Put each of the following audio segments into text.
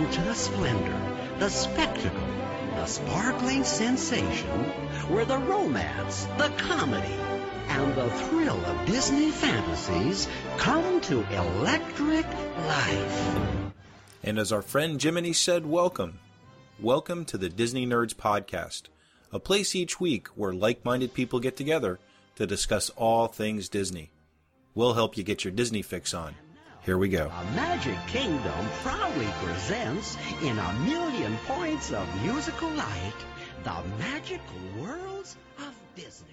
to the splendor, the spectacle, the sparkling sensation, where the romance, the comedy, and the thrill of Disney fantasies come to electric life. And as our friend Jiminy said, welcome. Welcome to the Disney Nerds Podcast, a place each week where like-minded people get together to discuss all things Disney. We'll help you get your Disney fix on. Here we go. The Magic Kingdom proudly presents, in a million points of musical light, the magical worlds of Disney.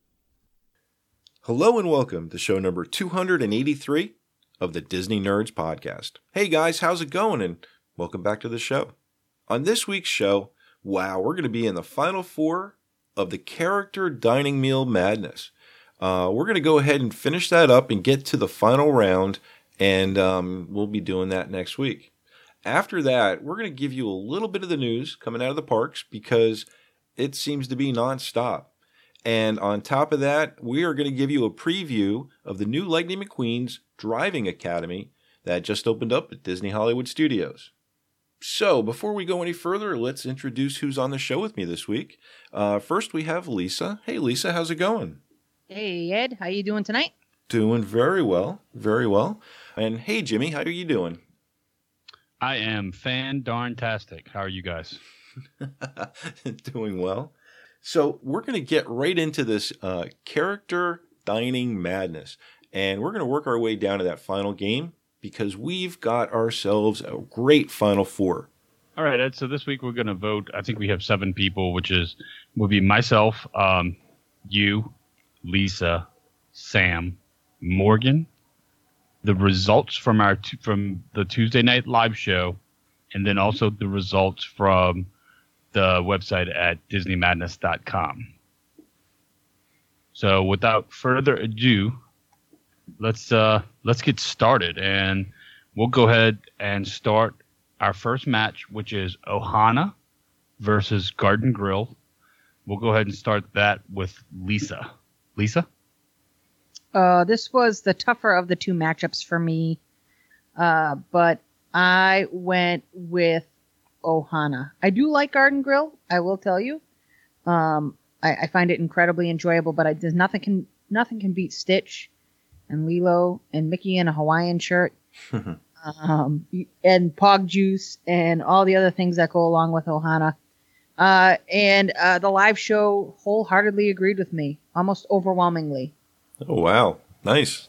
Hello and welcome to show number 283 of the Disney Nerds Podcast. Hey guys, how's it going? And welcome back to the show. On this week's show, wow, we're going to be in the final four of the Character Dining Meal Madness. We're going to go ahead and finish that up and get to the final round, and we'll be doing that next week. After that, we're going to give you a little bit of the news coming out of the parks because it seems to be nonstop. And on top of that, we are going to give you a preview of the new Lightning McQueen's Driving Academy that just opened up at Disney Hollywood Studios. So, before we go any further, let's introduce who's on the show with me this week. First, we have Lisa. Hey, Lisa, how's it going? Hey, Ed. How you doing tonight? Doing very well, very well. And hey, Jimmy, how are you doing? I am fan-darn-tastic. How are you guys? Doing well. So, we're going to get right into this Character Dining Madness. And we're going to work our way down to that final game, because we've got ourselves a great Final Four. All right, Ed. So this week we're going to vote. I think we have 7 people, which will be myself, you, Lisa, Sam, Morgan, the results from the Tuesday night live show, and then also the results from the website at DisneyMadness.com. So without further ado, let's get started, and we'll go ahead and start our first match, which is Ohana versus Garden Grill. We'll go ahead and start that with Lisa. Lisa? This was the tougher of the two matchups for me, but I went with Ohana. I do like Garden Grill, I will tell you. I find it incredibly enjoyable, but there's nothing can beat Stitch and Lilo and Mickey in a Hawaiian shirt, and Pog Juice and all the other things that go along with Ohana. And the live show wholeheartedly agreed with me, almost overwhelmingly. Oh, wow. Nice.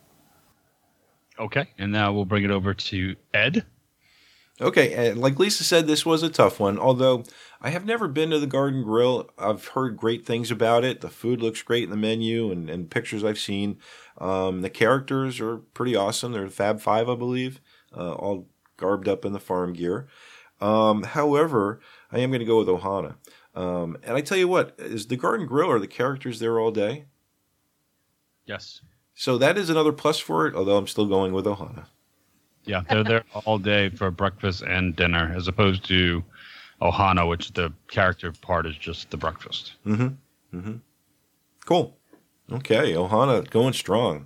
Okay, and now we'll bring it over to Ed. Okay, and like Lisa said, this was a tough one, although I have never been to the Garden Grill. I've heard great things about it. The food looks great in the menu and pictures I've seen. The characters are pretty awesome. They're Fab Five, I believe, all garbed up in the farm gear. However, I am going to go with Ohana. And I tell you what, is the Garden Grill, are the characters there all day? Yes. So that is another plus for it, although I'm still going with Ohana. Yeah, they're there all day for breakfast and dinner, as opposed to Ohana, which the character part is just the breakfast. Mm-hmm. Mm-hmm. Cool. Okay, Ohana going strong.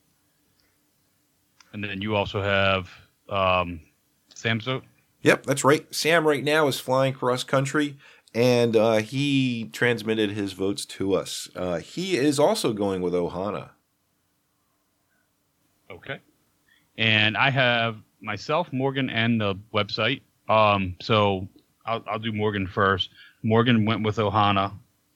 And then you also have Sam's vote? Yep, that's right. Sam right now is flying cross country, and he transmitted his votes to us. He is also going with Ohana. Okay. And I have myself, Morgan, and the website. So I'll do Morgan first. Morgan went with Ohana.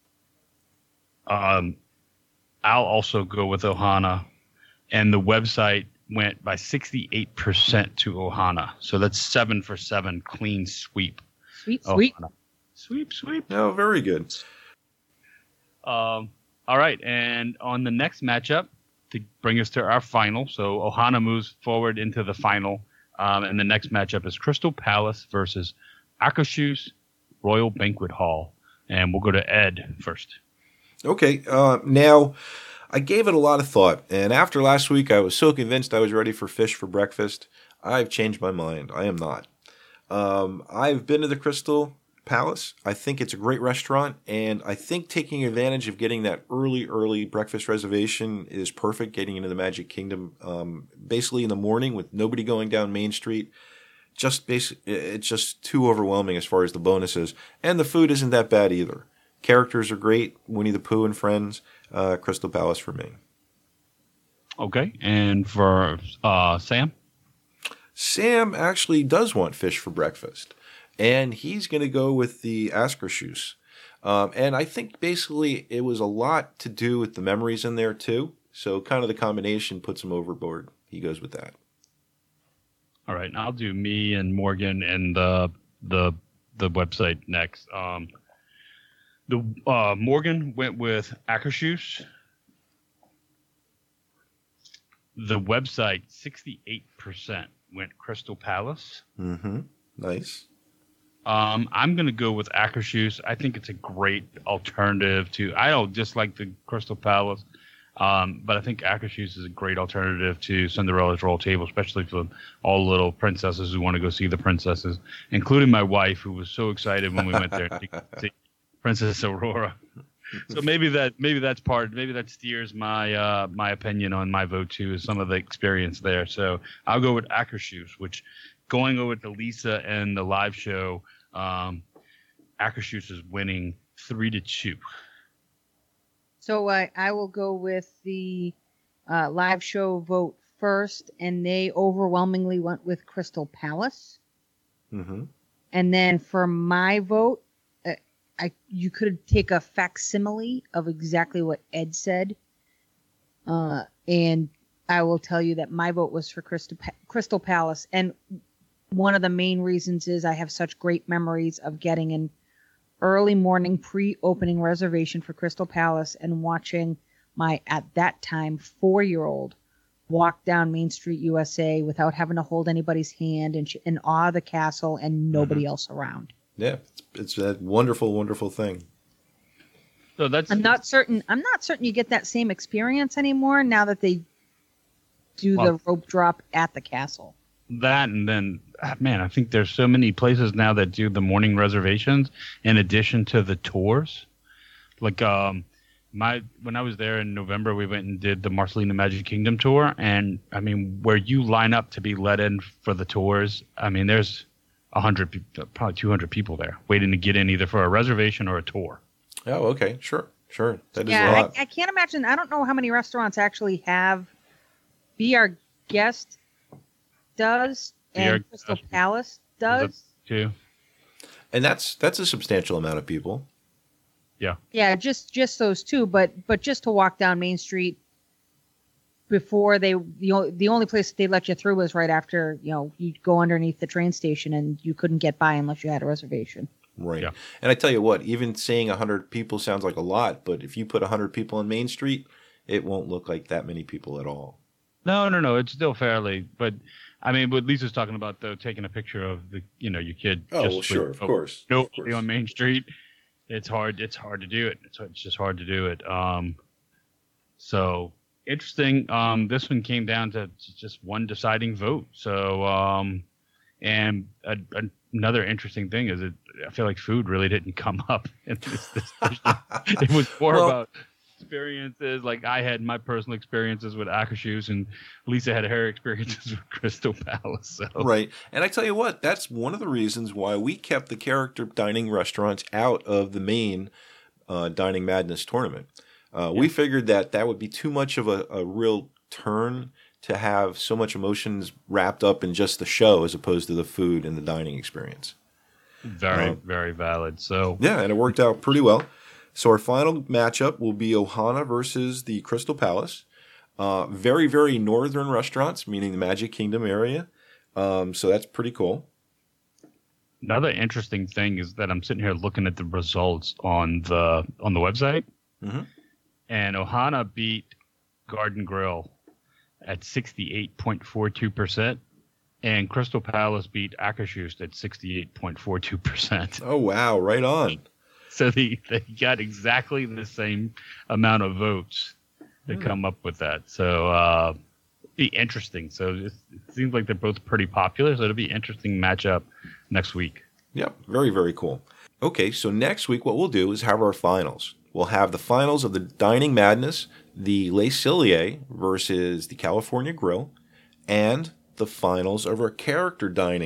I'll also go with Ohana. And the website went by 68% to Ohana. So that's 7 for 7, clean sweep. Sweep, sweep. Ohana. Sweep. Oh, very good. All right. And on the next matchup, to bring us to our final. So Ohana moves forward into the final. And the next matchup is Crystal Palace versus Akershus Royal Banquet Hall. And we'll go to Ed first. Okay. Now, I gave it a lot of thought. And after last week, I was so convinced I was ready for fish for breakfast. I've changed my mind. I am not. I've been to the Crystal Palace. I think it's a great restaurant, and I think taking advantage of getting that early breakfast reservation is perfect, getting into the Magic Kingdom basically in the morning with nobody going down Main Street. it's just too overwhelming as far as the bonuses, and the food isn't that bad either. Characters are great, Winnie the Pooh and friends. Crystal Palace for me. Okay, and for Sam? Sam actually does want fish for breakfast, and he's going to go with the Akershus. And I think basically it was a lot to do with the memories in there too. So kind of the combination puts him overboard. He goes with that. All right, I'll do me and Morgan and the website next. Morgan went with Akershus. The website 68% went Crystal Palace. Mm-hmm. Nice. I'm going to go with Akershus. I think it's a great alternative to. I don't dislike the Crystal Palace, but I think Akershus is a great alternative to Cinderella's Royal Table, especially for all the little princesses who want to go see the princesses, including my wife, who was so excited when we went there to see Princess Aurora. So maybe that steers my my opinion on my vote too, is some of the experience there. So I'll go with Akershus, which going over to Lisa and the live show, Akershus is winning 3-2. So I will go with the live show vote first, and they overwhelmingly went with Crystal Palace. Mm-hmm. And then for my vote, you could take a facsimile of exactly what Ed said, and I will tell you that my vote was for Crystal Palace. And one of the main reasons is I have such great memories of getting an early morning pre-opening reservation for Crystal Palace and watching my, at that time, 4-year-old walk down Main Street, USA without having to hold anybody's hand and in awe of the castle and nobody else around. Yeah, it's a wonderful, wonderful thing. So that's. I'm not certain you get that same experience anymore now that they do the rope drop at the castle. That, and then, man, I think there's so many places now that do the morning reservations in addition to the tours. Like when I was there in November, we went and did the Marcelina Magic Kingdom tour, and I mean, where you line up to be let in for the tours, I mean, there's 100, probably 200 people there waiting to get in either for a reservation or a tour. Oh, okay, sure. That is a lot. I can't imagine. I don't know how many restaurants actually have Be Our Guest does and Crystal Palace does too. And that's a substantial amount of people. Yeah, just those two, but just to walk down Main Street before the only place they let you through was right after, you'd go underneath the train station and you couldn't get by unless you had a reservation. Right. Yeah. And I tell you what, even saying 100 people sounds like a lot, but if you put 100 people on Main Street, it won't look like that many people at all. No, it's still fairly, but I mean, what Lisa's talking about though, taking a picture of the, your kid. Oh, well, sure, of course. Nobody on Main Street. It's hard to do it. It's just hard to do it. So interesting. This one came down to just one deciding vote. So, and another interesting thing is I feel like food really didn't come up in this decision. It was more about experiences. Like I had my personal experiences with Akershus, and Lisa had her experiences with Crystal Palace. So. Right. And I tell you what, that's one of the reasons why we kept the character dining restaurants out of the main Dining Madness tournament. We figured that would be too much of a real turn to have so much emotions wrapped up in just the show as opposed to the food and the dining experience. Very, very valid. So yeah, and it worked out pretty well. So our final matchup will be Ohana versus the Crystal Palace. Very, very northern restaurants, meaning the Magic Kingdom area. So that's pretty cool. Another interesting thing is that I'm sitting here looking at the results on the website, and Ohana beat Garden Grill at 68.42%, and Crystal Palace beat Akershus at 68.42%. Oh wow! Right on. So they got exactly the same amount of votes to come up with that. So be interesting. So it seems like they're both pretty popular. So it'll be an interesting matchup next week. Yep. Very, very cool. Okay. So next week, what we'll do is have our finals. We'll have the finals of the Dining Madness, the Les Celliers versus the California Grill, and the finals of our character dining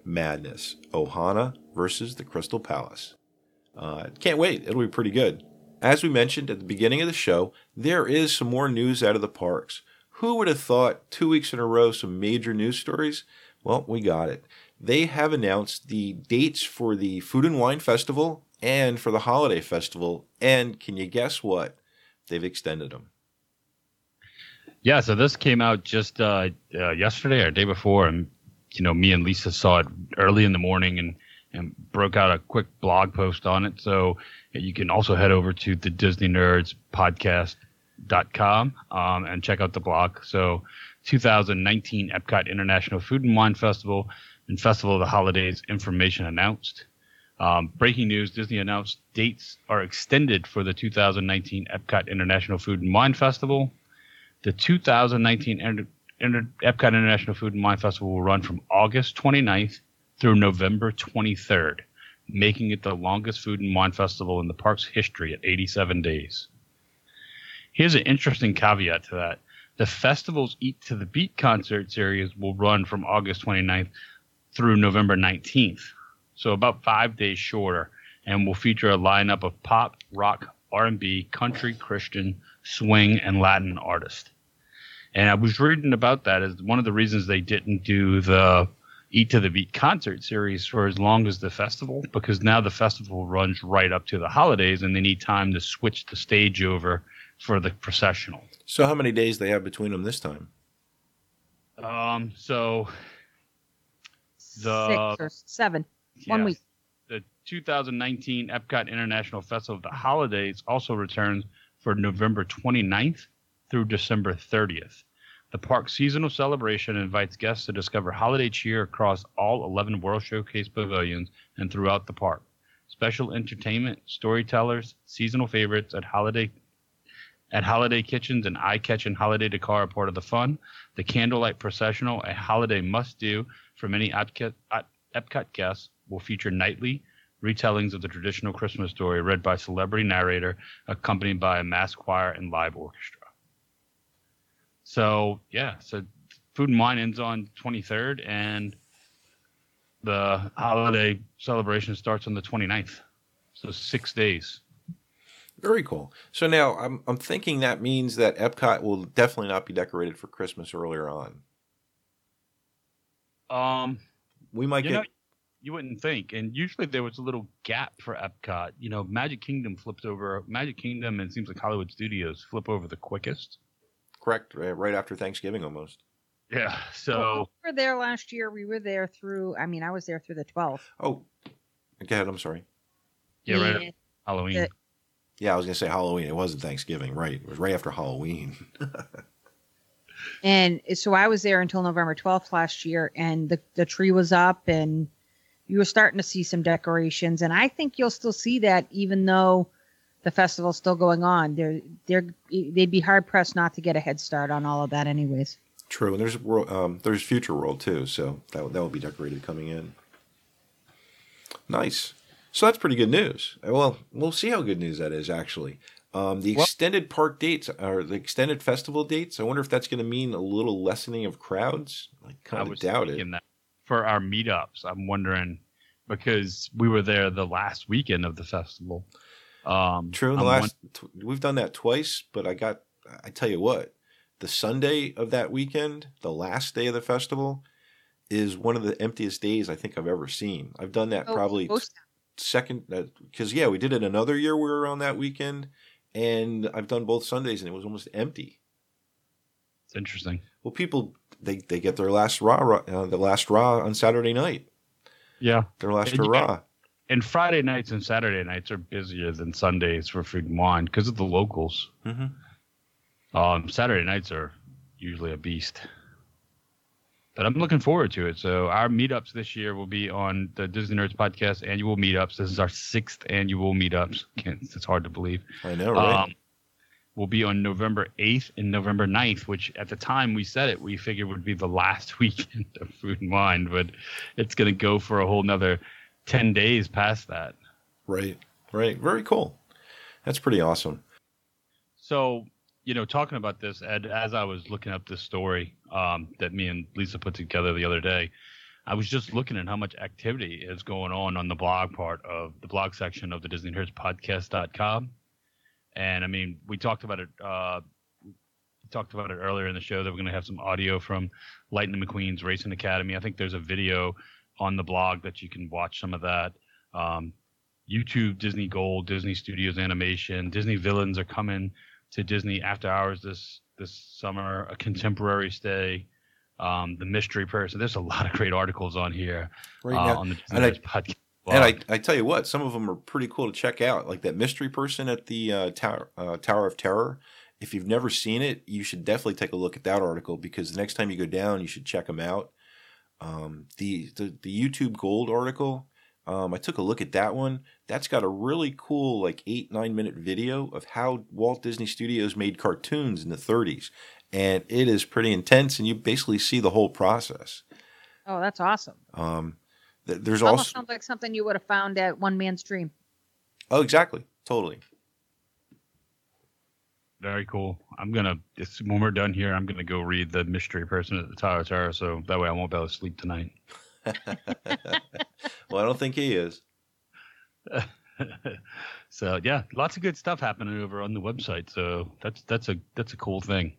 Madness. Ohana versus the Crystal Palace. Can't wait. It'll be pretty good. As we mentioned at the beginning of the show, there is some more news out of the parks. Who would have thought 2 weeks in a row some major news stories? Well, we got it. They have announced the dates for the Food and Wine Festival and for the Holiday Festival. And can you guess what? They've extended them. Yeah, so this came out just yesterday or day before, and me and Lisa saw it early in the morning and broke out a quick blog post on it. So you can also head over to the Disney Nerds podcast.com and check out the blog. So 2019 Epcot International Food and Wine Festival and Festival of the Holidays information announced. Breaking news, Disney announced dates are extended for the 2019 Epcot International Food and Wine Festival. The 2019 Epcot International Food and Wine Festival will run from August 29th through November 23rd, making it the longest food and wine festival in the park's history at 87 days. Here's an interesting caveat to that. The festival's Eat to the Beat concert series will run from August 29th through November 19th, so about 5 days shorter, and will feature a lineup of pop, rock, R&B, country, Christian, swing, and Latin artists. And I was reading about that as one of the reasons they didn't do the Eat to the Beat concert series for as long as the festival, because now the festival runs right up to the holidays and they need time to switch the stage over for the processional. So how many days they have between them this time? So the 6 or 7, 1 week. The 2019 Epcot International Festival of the Holidays also returns for November 29th through December 30th. The park's seasonal celebration invites guests to discover holiday cheer across all 11 World Showcase pavilions and throughout the park. Special entertainment, storytellers, seasonal favorites at holiday kitchens and eye-catching holiday decor are part of the fun. The candlelight processional, a holiday must-do for many Epcot guests, will feature nightly retellings of the traditional Christmas story read by celebrity narrator accompanied by a mass choir and live orchestra. So Food and Wine ends on 23rd, and the holiday celebration starts on the 29th. So 6 days. Very cool. So now I'm thinking that means that Epcot will definitely not be decorated for Christmas earlier on. We might get. You wouldn't think, and usually there was a little gap for Epcot. Magic Kingdom and it seems like Hollywood Studios flip over the quickest. Correct, right after Thanksgiving almost. Yeah, so we were there last year. We were there through. I was there through the 12th. Oh, go ahead. I'm sorry. Yeah, right after Halloween. Yeah, I was gonna say Halloween. It wasn't Thanksgiving, right? It was right after Halloween. And so I was there until November 12th last year, and the tree was up, and you were starting to see some decorations, and I think you'll still see that even though the festival's still going on. They'd be hard pressed not to get a head start on all of that, anyways. True, and there's Future World too, so that will be decorated coming in. Nice. So that's pretty good news. Well, we'll see how good news that is actually. The extended park dates or the extended festival dates. I wonder if that's going to mean a little lessening of crowds. I kind of doubt it. That for our meetups, I'm wondering because we were there the last weekend of the festival. True. We've done that twice, but I tell you what, the Sunday of that weekend, the last day of the festival, is one of the emptiest days I think I've ever seen. I've done that probably second, because we did it another year. We were on that weekend, and I've done both Sundays, and it was almost empty. It's interesting. Well, people they get their last raw on Saturday night. Yeah, their last hurrah. And Friday nights and Saturday nights are busier than Sundays for Food and Wine because of the locals. Mm-hmm. Saturday nights are usually a beast. But I'm looking forward to it. So our meetups this year will be on the Disney Nerds Podcast annual meetups. This is our 6th annual meetups. It's hard to believe. I know, right? Will be on November 8th and November 9th, which at the time we said it, we figured would be the last weekend of Food and Wine. But it's going to go for a whole nother 10 days past that. Right. Very cool. That's pretty awesome. So, talking about this, Ed, as I was looking up this story that me and Lisa put together the other day, I was just looking at how much activity is going on the blog part of the blog section of the Disney Nerds Podcast.com. And I mean, we talked about it. Earlier in the show that we're going to have some audio from Lightning McQueen's Racing Academy. I think there's a video on the blog that you can watch some of that. YouTube, Disney Gold, Disney Studios Animation, Disney Villains are coming to Disney After Hours this summer. A Contemporary Stay, The Mystery Person. There's a lot of great articles on here on the Disney Nerds Podcast. And I tell you what, some of them are pretty cool to check out, like that Mystery Person at the Tower of Terror. If you've never seen it, you should definitely take a look at that article, because the next time you go down, you should check them out. The YouTube Gold article, I took a look at that one. That's got a really cool, like 8-9 minute video of how Walt Disney Studios made cartoons in the 30s. And it is pretty intense, and you basically see the whole process. Oh, that's awesome. There's Almost also sounds like something you would have found at One Man Stream. Oh, exactly. Totally. Very cool. When we're done here, I'm gonna go read The Mystery Person at the Tower of Terror, so that way I won't be able to sleep tonight. Well, I don't think he is. So yeah, lots of good stuff happening over on the website. So that's a cool thing.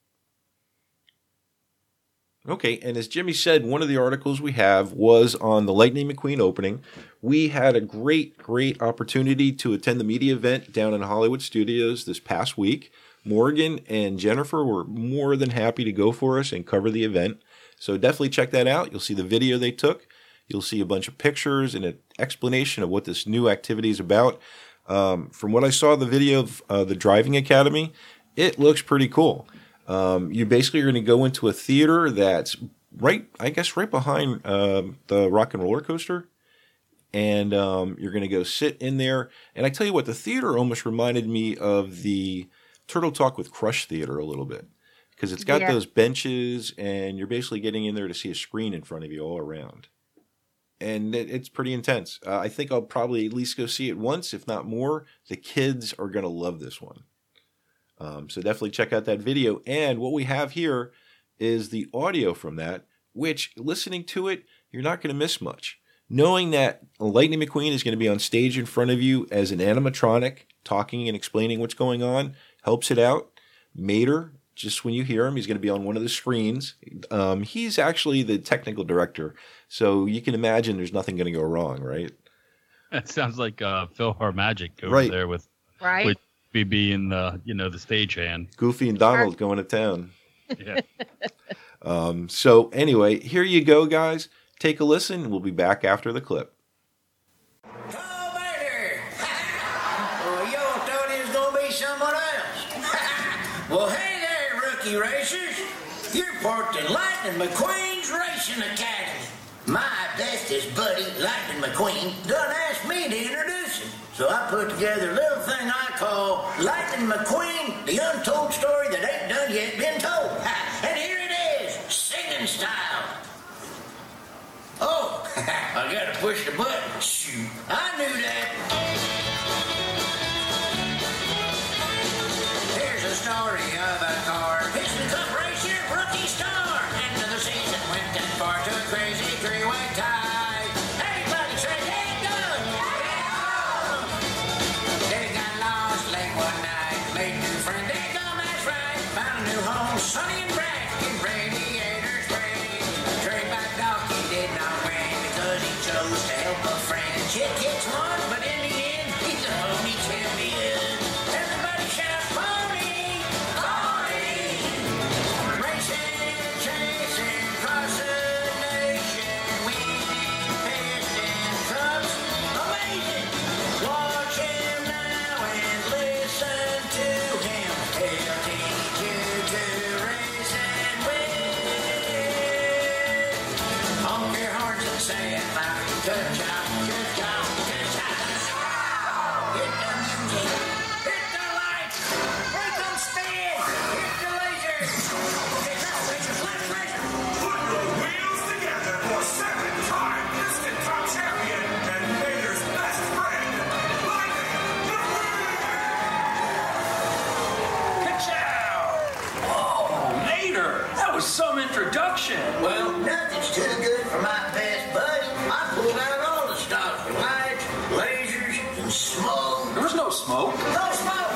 Okay, and as Jimmy said, one of the articles we have was on the Lightning McQueen opening. We had a great opportunity to attend the media event down in Hollywood Studios this past week. Morgan and Jennifer were more than happy to go for us and cover the event. So definitely check that out. You'll see the video they took. You'll see a bunch of pictures and an explanation of what this new activity is about. From what I saw the video of the Driving Academy, it looks pretty cool. You basically are going to go into a theater that's right behind the Rock and Roller Coaster. And you're going to go sit in there. And I tell you what, the theater almost reminded me of the Turtle Talk with Crush Theater a little bit. Because it's got those benches, and you're basically getting in there to see a screen in front of you all around. And it's pretty intense. I think I'll probably at least go see it once, if not more. The kids are going to love this one. So definitely check out that video. And what we have here is the audio from that, which, listening to it, you're not going to miss much. Knowing that Lightning McQueen is going to be on stage in front of you as an animatronic, talking and explaining what's going on, helps it out. Mater, just when you hear him, he's going to be on one of the screens. He's actually the technical director, so you can imagine there's nothing going to go wrong, right? That sounds like Phil Harmagic over there with being the stagehand. Goofy and Donald going to town. Yeah. So anyway, here you go, guys. Take a listen. We'll be back after the clip. Carl Mater! Well, you thought it was going to be someone else. Well, hey there, rookie racers. You're parked in Lightning McQueen's Racing Academy. My bestest buddy, Lightning McQueen, done asked me to introduce him. So I put together a little thing I call Lightning McQueen, the untold story that ain't done yet been told. And here it is, singing style. Oh, I gotta push the button. Shoot, I knew that. Here's a story of a car. It's the Cup race year rookie star. End of the season went that far to a crazy three-way tie. Everybody say, hey, Doug! They got lost late one night. Made a new friend, they come, that's right. Found a new home, sunny and bright. In Radiator Springs. Trade back dog, he did not win because he chose to help a friend. Chick gets one, but in the end, he's a pony champion. Everybody shout, pony! Pony! Racing, chasing, across the nation, winning piston cups. Amazing! Watch him now and listen to him. He'll teach you to race and win. Honk your horns and say it loud. Good job, good job, good job. Hit the music, hit the lights, break them spin, hit the lasers. Okay, left lasers, left lasers. Put the wheels together for 7-time Piston Cup champion and Mater's best friend, Lightning McQueen! Ka-chow! Oh, Mater, that was some introduction. Well, nothing's too good for my smoke. No smoke.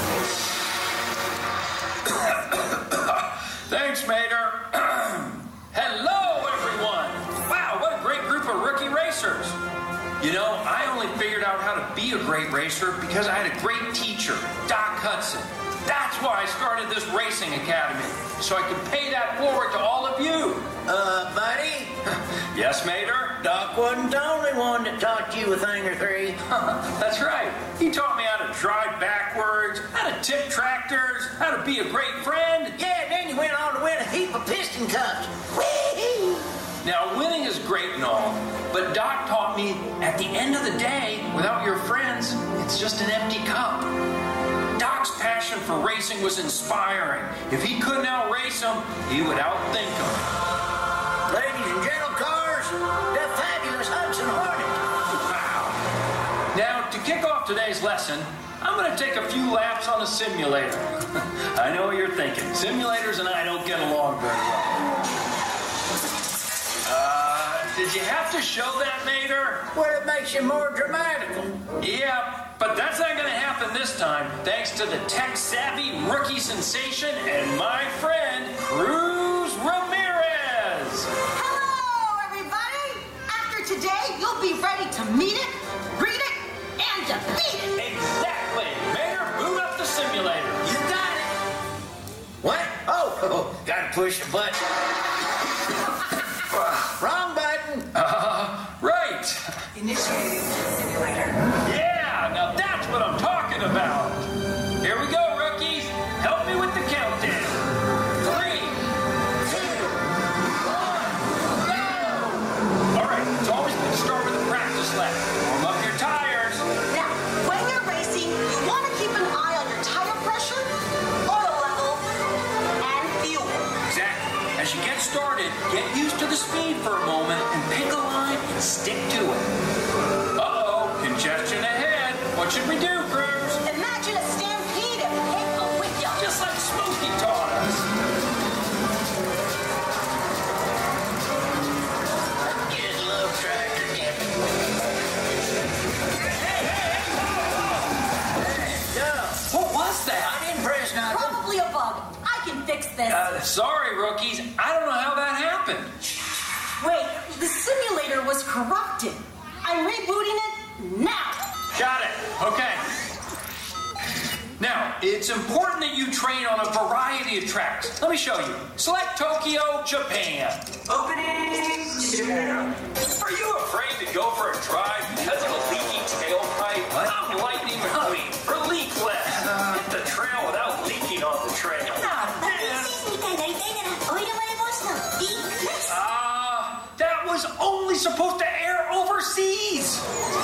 Thanks, Mater. Hello, everyone. Wow, what a great group of rookie racers. You know, I only figured out how to be a great racer because I had a great teacher, Doc Hudson. That's why I started this racing academy, so I could pay that forward to all of you. Buddy, Yes, Mater? Doc wasn't the only one that taught you a thing or three. That's right. He taught me how to drive backwards, how to tip tractors, how to be a great friend. Yeah, then you went on to win a heap of piston cups. Whee! Now, winning is great and all, but Doc taught me at the end of the day, without your friends, it's just an empty cup. Doc's passion for racing was inspiring. If he couldn't outrace them, he would outthink them. Ladies and gentle cars, the fabulous Hudson Hornet. Wow. Now, to kick off today's lesson, I'm going to take a few laps on a simulator. I know what you're thinking. Simulators and I don't get along very well. Did you have to show that, Mater? Well, it makes you more dramatical. Yeah, but that's not going to happen this time, thanks to the tech-savvy rookie sensation and my friend, Cruz Ramirez. Hello, everybody! After today, you'll be ready to meet it, read it, and defeat it! Exactly. Mater, boot up the simulator. You got it. What? Oh, gotta push the button. Wrong button. Right. Initiating simulator. Yeah, now that's what I'm talking about. Here we go, rookies. Help me with the countdown. 3, 2, 1, go! All right, it's always good to start with a practice lap. Warm up your tires. Now, when you're racing, you want to keep an eye on your tire pressure, oil level, and fuel. Exactly. As you get started, get used to the speed for a moment and pick a line and stick to it. Uh-oh, congestion ahead. What should we do, Cruz? Imagine a stampede and hit a window. Just like Smokey taught us. Just love tractor camping. What was that? I didn't press nothing. Probably a bug. I can fix this. Sorry, rookies. I don't know how that happened. Wait, the simulator was corrupted. I'm rebooting it now. Got it. Okay. Now, it's important that you train on a variety of tracks. Let me show you. Select Tokyo, Japan. Opening. Are you afraid to go for a drive because of a leaky tailpipe? I'm Lightning McQueen for Leakless. Hit the trail without leaking on the trail. That was only supposed to air overseas.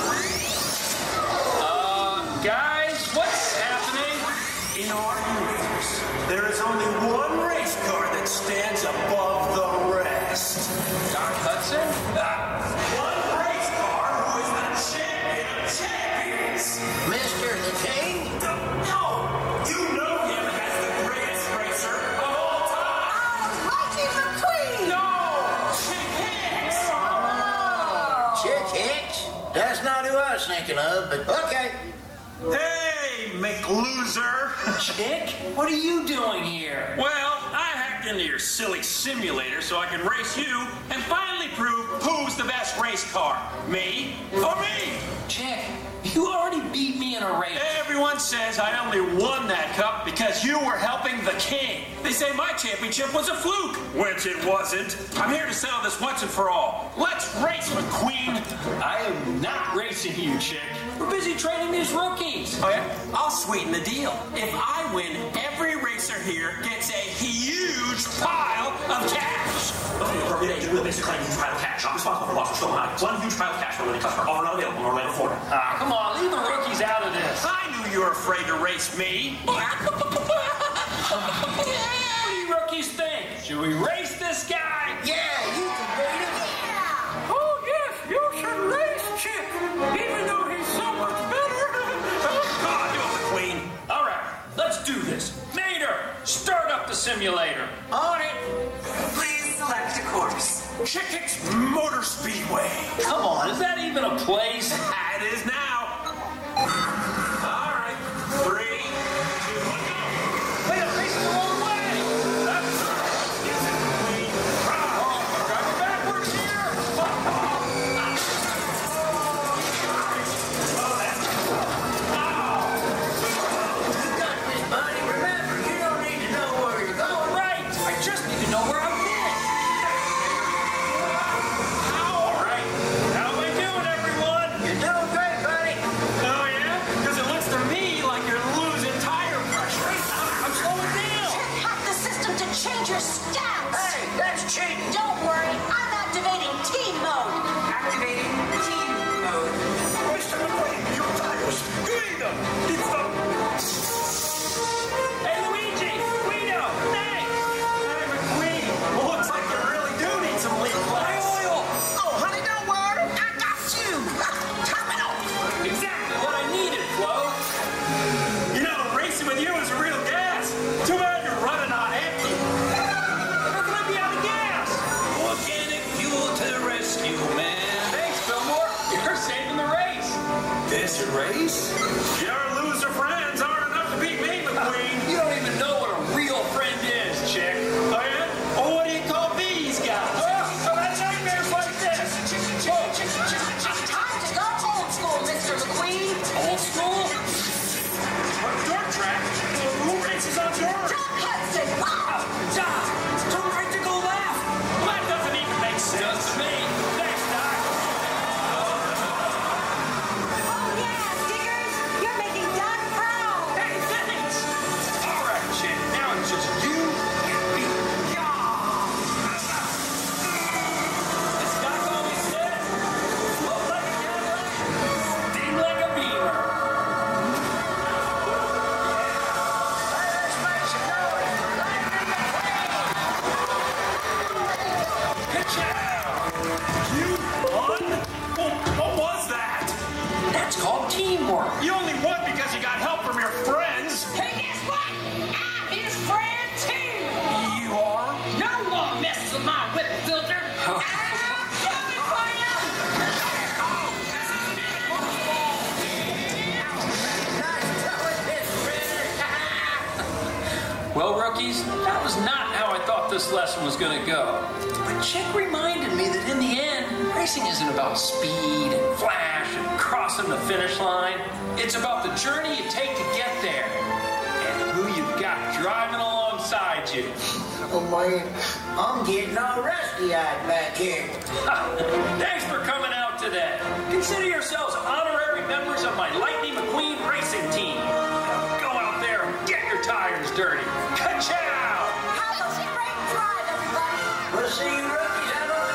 Guys, what's happening? In our universe, there is only one race car that stands above the rest. Doc Hudson? One race car who is the champion of champions. Mr. the King? No, you know him as the greatest racer of all time. Lightning McQueen. No! Chick Hicks? That's not who I was thinking of, but okay. Hey, McLoser. Chick, what are you doing here? Well, I hacked into your silly simulator so I can race you and finally prove who's the best race car. Me or me? Chick, you already beat me in a race. Everyone says I only won that cup because you were helping the king. They say my championship was a fluke, which it wasn't. I'm here to settle this once and for all. Let's race, McQueen. I am not racing you, Chick. We're busy training these rookies. Oh, yeah? I'll sweeten the deal. If I win, every racer here gets a huge pile of cash. Basically, a huge pile of cash. I'm responsible for loss of stolen items. One huge pile of cash for a customer. Offer not available in Orlando, Florida. Come on, leave the rookies out of this. I knew you were afraid to race me. What do you rookies think? Should we race this guy? Yeah, you can beat him. Oh, yes, you should race Chick, even though he's so much better. God, do it, McQueen. All right, let's do this. Mater, start up the simulator. On it. Please select a course. Chick Hicks Motor Speedway. Come on, is that even a place? It is now. All right, Activating team mode. Activating team mode. Mr. McQueen, your tires. Clean them. It's the... Hey, Luigi. Guido. Thanks. Hey, McQueen. Looks like you really do need some leak glass. Oil. Oh, honey, don't worry. I got you. Terminal. Exactly what I needed, Flo. You know, racing with you is a real gas. Too bad you're running on empty. How can I be out of gas? Organic fuel to the rescue, man. Thanks, Fillmore. You're saving the race. This race? Your loser friends aren't enough to beat me, McQueen. You don't even know what a real friend is, chick. Oh, yeah? Oh, what do you call these guys? Oh, that's nightmares like this. Whoa. Time to go old school, Mr. McQueen. Old school? A dirt track? Who races on dirt? Doc Hudson. Wow. Doc, turn right to go left. Well, that doesn't even make sense. Does to me. Thanks, Doc. Oh, yeah, Stickers. You're making Doc proud. Hey, thanks. All right, chick. Now it's just you and me. As Doc always says, float like a Cadillac, steam like a Beamer. You won? What was that? That's called teamwork. You only won because you got help from your friends. Hey, guess what? I'm his friend too. You are? No one messes with my whip filter. I'm coming for you. Well, rookies, that was not how I thought this lesson was going to go. But Chick reminded me that in the end, racing isn't about speed and flash and crossing the finish line. It's about the journey you take to get there and who you've got driving alongside you. Oh, man. I'm getting all rusty-eyed back here. Thanks for coming out today. Consider yourselves honorary members of my Lightning McQueen racing team. Now go out there and get your tires dirty. Ka-chow! Have a great drive, everybody. We'll see you rookies out on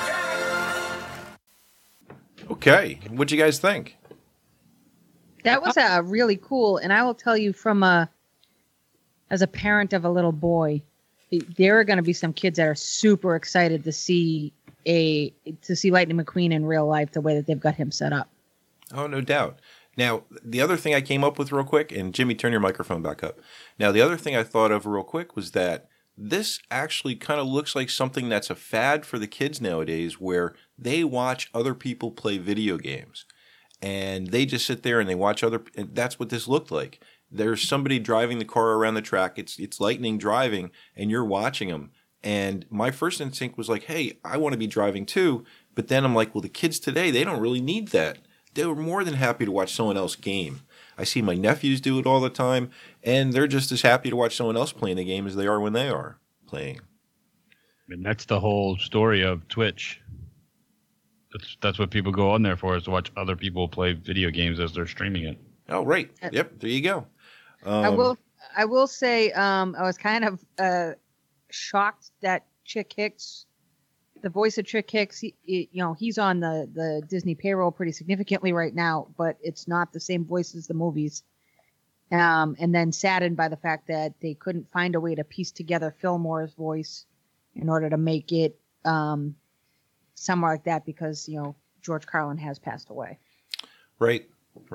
the track. Okay, what'd you guys think? That was really cool, and I will tell you as a parent of a little boy, there are going to be some kids that are super excited to see Lightning McQueen in real life the way that they've got him set up. Oh, no doubt. Now, the other thing I came up with real quick, and Jimmy, turn your microphone back up. Now, the other thing I thought of real quick was that this actually kind of looks like something that's a fad for the kids nowadays where they watch other people play video games. And they just sit there and they watch and that's what this looked like. There's somebody driving the car around the track. It's Lightning driving, and you're watching them. And my first instinct was like, hey, I want to be driving too. But then I'm like, well, the kids today, they don't really need that. They were more than happy to watch someone else game. I see my nephews do it all the time, and they're just as happy to watch someone else playing the game as they are when they are playing. And that's the whole story of Twitch. That's what people go on there for, is to watch other people play video games as they're streaming it. Oh, right. Yep, there you go. I will say I was kind of shocked that Chick Hicks, the voice of Chick Hicks, he's on the Disney payroll pretty significantly right now, but it's not the same voice as the movies. And then saddened by the fact that they couldn't find a way to piece together Fillmore's voice in order to make it somewhere like that, because George Carlin has passed away. Right.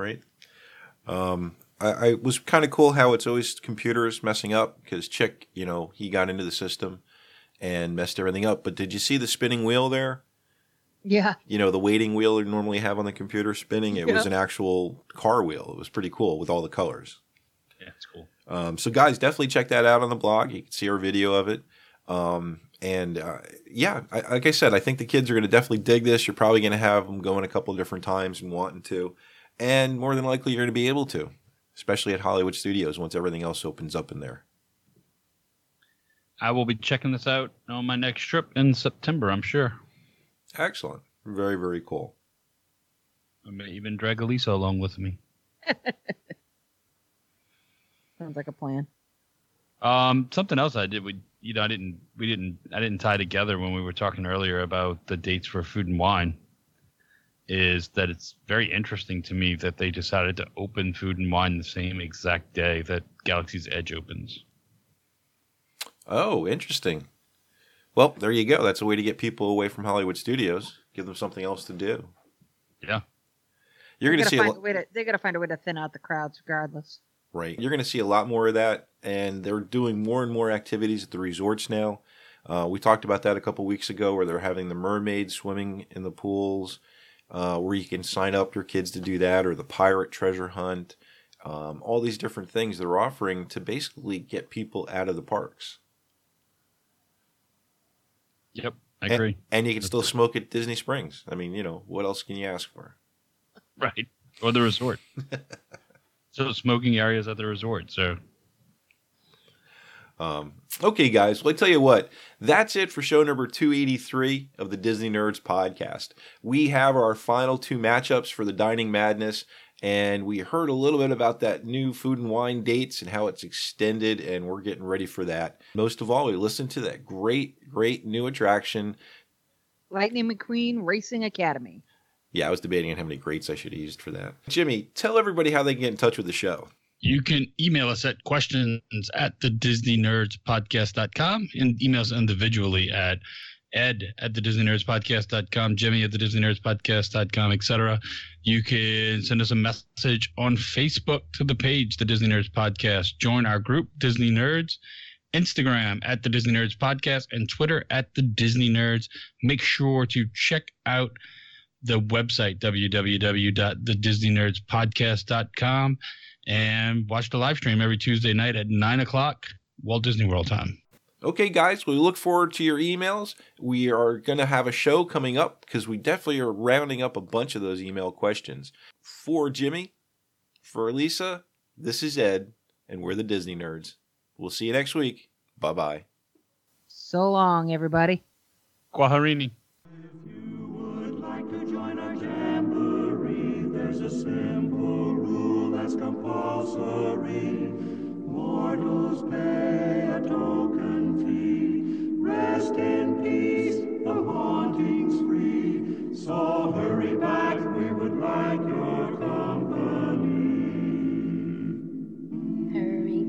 I was kind of cool how it's always computers messing up, because Chick, he got into the system and messed everything up. But did you see the spinning wheel there? Yeah. The waiting wheel you normally have on the computer spinning. It was an actual car wheel. It was pretty cool with all the colors. Yeah, it's cool. So guys, definitely check that out on the blog. You can see our video of it. Like I said, I think the kids are going to definitely dig this. You're probably going to have them going a couple of different times and wanting to. And more than likely, you're going to be able to, especially at Hollywood Studios once everything else opens up in there. I will be checking this out on my next trip in September, I'm sure. Excellent. Very, very cool. I may even drag Elisa along with me. Sounds like a plan. Something else I did. I didn't tie together when we were talking earlier about the dates for Food and Wine. Is that it's very interesting to me that they decided to open Food and Wine the same exact day that Galaxy's Edge opens. Oh, interesting. Well, there you go. That's a way to get people away from Hollywood studios. Give them something else to do. Yeah. You're going to see they got to find a way to thin out the crowds regardless. Right. You're going to see a lot more of that, and they're doing more and more activities at the resorts now. We talked about that a couple weeks ago where they're having the mermaids swimming in the pools, where you can sign up your kids to do that, or the pirate treasure hunt. All these different things they're offering to basically get people out of the parks. Yep, I agree. And you can still smoke at Disney Springs. I mean, what else can you ask for? Right. Or the resort. So smoking areas at the resort. So, okay, guys. Well, I tell you what. That's it for show number 283 of the Disney Nerds podcast. We have our final 2 matchups for the Dining Madness, and we heard a little bit about that new Food and Wine dates and how it's extended, and we're getting ready for that. Most of all, we listened to that great new attraction, Lightning McQueen Racing Academy. Yeah, I was debating on how many greats I should have used for that. Jimmy, tell everybody how they can get in touch with the show. You can email us at questions@thedisneynerdspodcast.com and email us individually at ed@thedisneynerdspodcast.com, jimmy@thedisneynerdspodcast.com, etc. You can send us a message on Facebook to the page, The Disney Nerds Podcast. Join our group, Disney Nerds. Instagram at The Disney Nerds Podcast and Twitter at The Disney Nerds. Make sure to check out the website, www.thedisneynerdspodcast.com, and watch the live stream every Tuesday night at 9 o'clock Walt Disney World time. Okay, guys, we look forward to your emails. We are going to have a show coming up because we definitely are rounding up a bunch of those email questions. For Jimmy, for Lisa, this is Ed, and we're the Disney Nerds. We'll see you next week. Bye-bye. So long, everybody. Kwaharini. There's a simple rule that's compulsory. Mortals pay a token fee. Rest in peace, the haunting's free. So hurry back, we would like your company. Hurry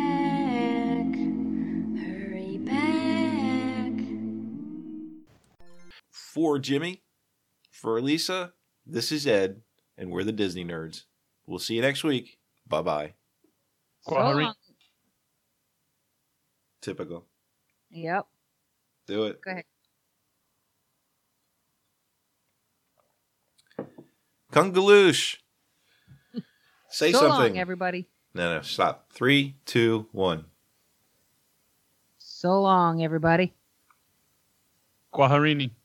back. For Jimmy, for Lisa, this is Ed, and we're the Disney Nerds. We'll see you next week. Bye-bye. So long. Typical. Yep. Do it. Go ahead. Kungaloosh. Say so something. Long, everybody. No, stop. 3, 2, 1. So long, everybody. Kwaharini.